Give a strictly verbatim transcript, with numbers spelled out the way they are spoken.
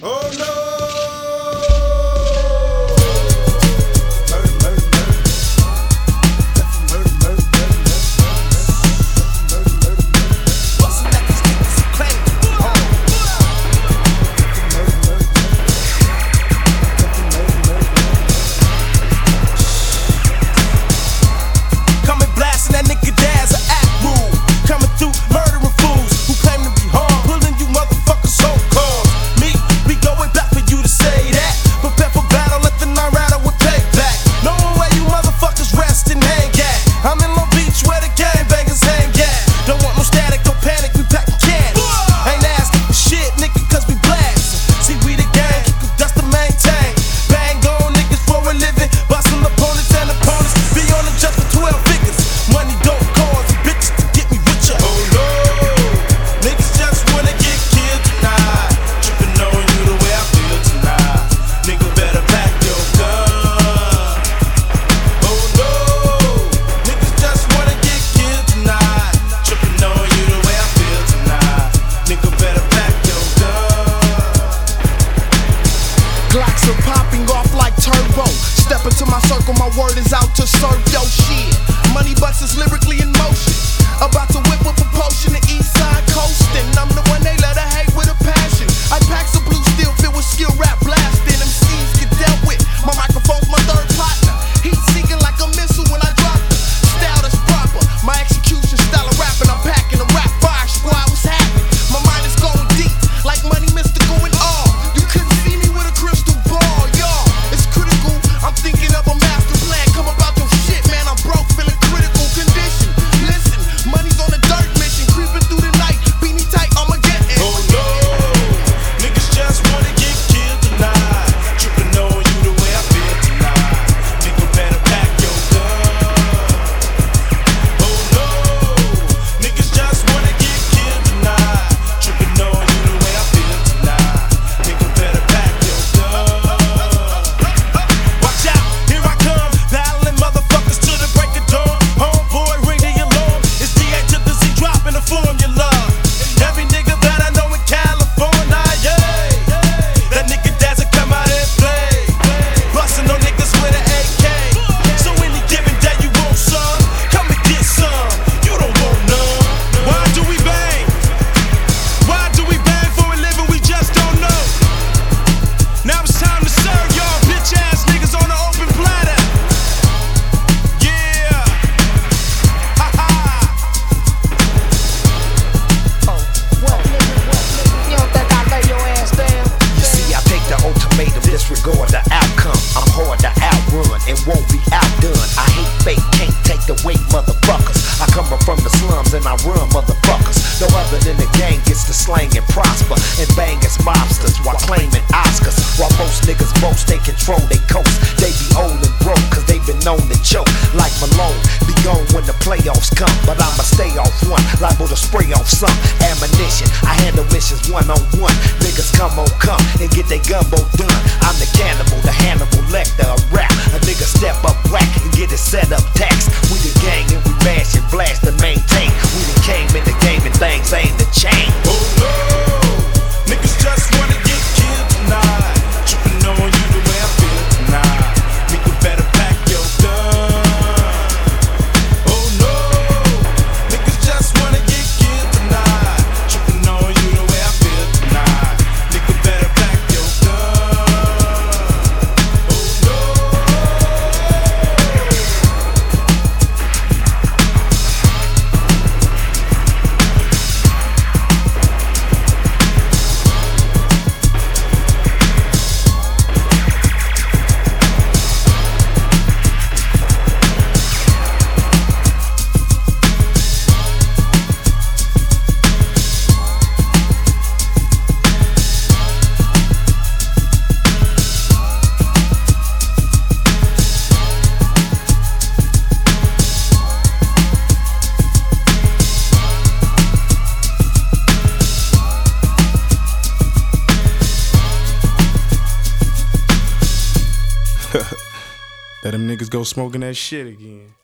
Oh no! Glocks are popping off like turbo. Step into my circle, my word is out to serve yo shit. Money bucks is lyrically in motion. About to whip with propulsion, the east side coasting. I'm the one they let her hate with a passion. I pack some blue steel filled with skill rap blasting. M Cs get dealt with. My microphone's my third partner. Heat seeking like a missile when I drop it. Style that's proper. My execution style of rapping. I'm packing a rap fire squad. What's happening? My mind is going deep like money mystical and all. You couldn't see me with a crystal ball, y'all. It's critical. I'm thinking of a master plan. Come about your shit, man. I'm broke, feeling critical condition. Listen, money's on a dirt mission. Creeping through the night. Beanie tight, I'ma get it. Oh no, niggas just wanna get killed tonight. Tripping on you the way I feel tonight. Nigga better pack your gun. Oh no, niggas just wanna get killed tonight. Tripping on you the way I feel tonight. Nigga better pack your gun. Watch out, here I come, battling motherfuckers to the break of dawn. Homeboy, ring the alarm. It's D A to the Z, dropping the formula. Every nigga that I know in California, yeah. That nigga doesn't come out and play. Bustin' on niggas with an A K. So any given day you want some, come and get some. You don't want none. Why do we bang? Why do we bang for a living? We just don't know. Now it's time to serve y'all bitch ass niggas on the open platter. Yeah. Ha ha. You don't think I lay your ass down? You see, I take the ultimatum, disregard the outcome. I'm hard to outrun and won't be outdone. I hate fake, can't take the weight, motherfuckers. I come up from the slums and I run, motherfuckers. No other than the gang gets to slang and prosper and bang as mobsters while claiming Oscars. While most niggas boast, they control they coast. They be old and broke cause they been known to choke. Like Malone, be gone when the playoffs come. But I'ma stay off one, liable to spray off some ammunition. I handle missions one on one. Niggas come on come and get they gumbo done. I'm the cannibal, the Hannibal Lecter of rap. A nigga step up whack and get it set up tax. We the gang and we bash and blast and maintain. We the came in the game and things ain't the chain. Oh no, niggas just wanna get killed tonight. Tripping on you the way I feel tonight. Nigga better pack your gun. Oh no, niggas just wanna get killed tonight. Tripping on you the way I feel tonight. Nigga better pack your gun. Oh no. Let them niggas go smoking that shit again.